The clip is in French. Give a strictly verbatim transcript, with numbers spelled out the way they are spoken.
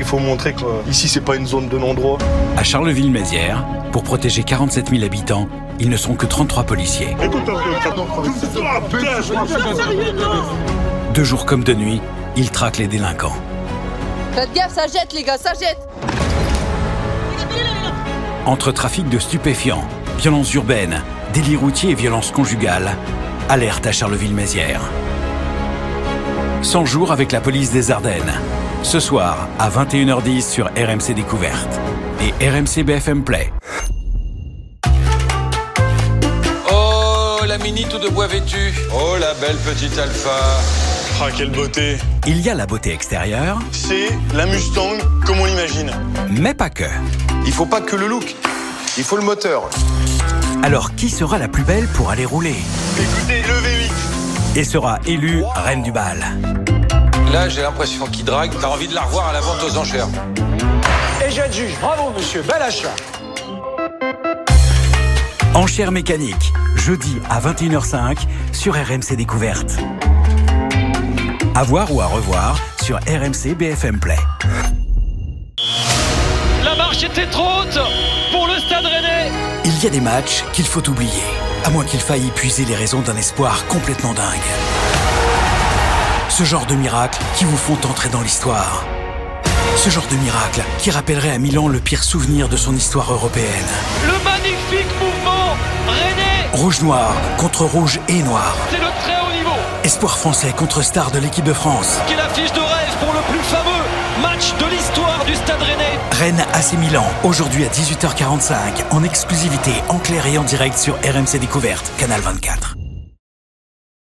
faut montrer qu'ici, c'est pas une zone de non-droit. À Charleville-Mézières, pour protéger quarante-sept mille habitants, ils ne sont que trente-trois policiers. De jour comme de nuit, ils traquent les délinquants. Faites gaffe, ça jette les gars, ça jette. Entre trafic de stupéfiants, violences urbaines, délits routiers et violences conjugales, alerte à Charleville-Mézières. cent jours avec la police des Ardennes. Ce soir, à vingt et une heures dix sur R M C Découverte et R M C B F M Play. Oh, la Mini tout de bois vêtue. Oh, la belle petite Alpha. Ah, quelle beauté! Il y a la beauté extérieure. C'est la Mustang comme on l'imagine. Mais pas que. Il faut pas que le look, il faut le moteur. Alors, qui sera la plus belle pour aller rouler? Écoutez, le V huit. Et sera élue reine du bal. Là, j'ai l'impression qu'il drague. T'as envie de la revoir à la vente aux enchères. Et j'adjuge. Bravo, monsieur. Bel achat. Enchères mécaniques, jeudi à vingt et une heures cinq sur R M C Découverte. À voir ou à revoir sur R M C B F M Play. La marche était trop haute pour le Stade Rennais. Il y a des matchs qu'il faut oublier, à moins qu'il faille épuiser les raisons d'un espoir complètement dingue. Ce genre de miracle qui vous font entrer dans l'histoire. Ce genre de miracle qui rappellerait à Milan le pire souvenir de son histoire européenne. Le magnifique mouvement Rennais. Rouge-noir contre rouge et noir. C'est le très haut niveau. Espoir français contre star de l'équipe de France. Qui est l'affiche de rêve pour le plus fameux match de l'histoire du Stade Rennais. Rennes A C Milan, aujourd'hui à dix-huit heures quarante-cinq, en exclusivité, en clair et en direct sur R M C Découverte, Canal vingt-quatre.